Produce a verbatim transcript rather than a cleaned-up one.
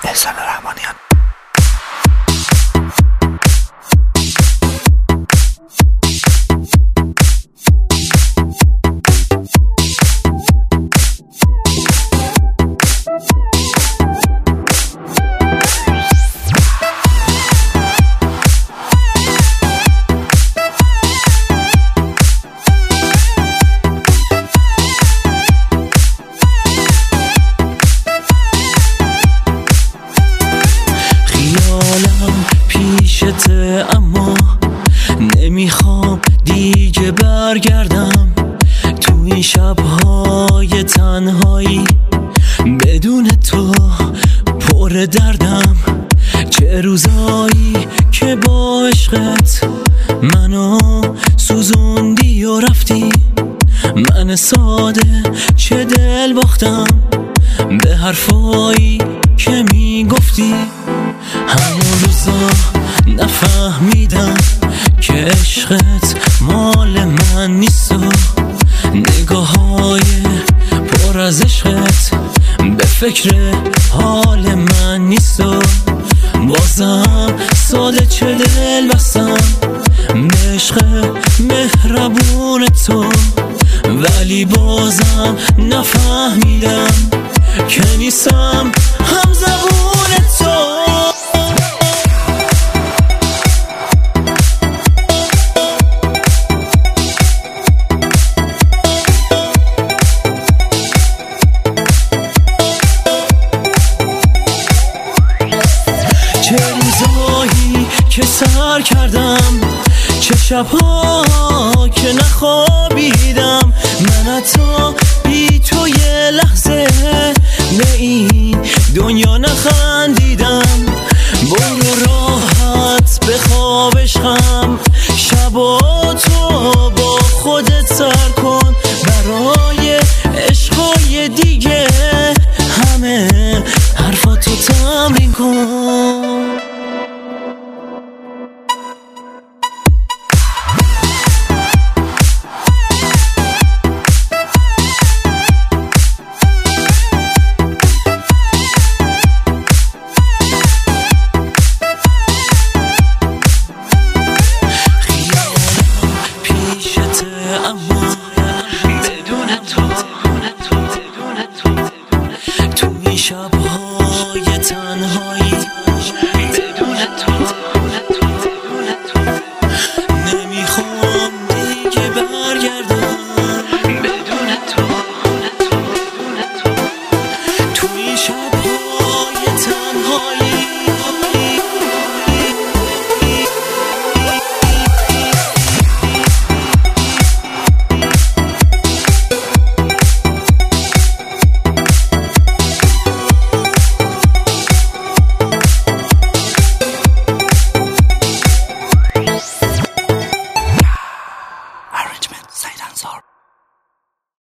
احسان رحمانیان. اما نمیخوام دیگه برگردم تو این شبهای تنهایی بدون تو پر دردم. چه روزایی که با عشقت منو سوزوندی و رفتی، من ساده چه دل باختم به حرفایی که میگفتی. همون روزا نفهمیدم که عشقت مال من نیست و نگاه های پر از عشقت به فکر حال من نیست و بازم ساده چه دل بستم به عشق مهربون تو، ولی بازم نفهمیدم که نیستم هم زبون تو. چه روزایی که سر کردم، چه شبها که نخوابیدم، من حتی بی تو یه لحظه به این دنیا نخندیدم. برو راحت بخواب عشقم، شبا تو با خودت سر کن، برای عشقای دیگه همه حرفاتو تمرین کن. شبهای تنهایی بدون تو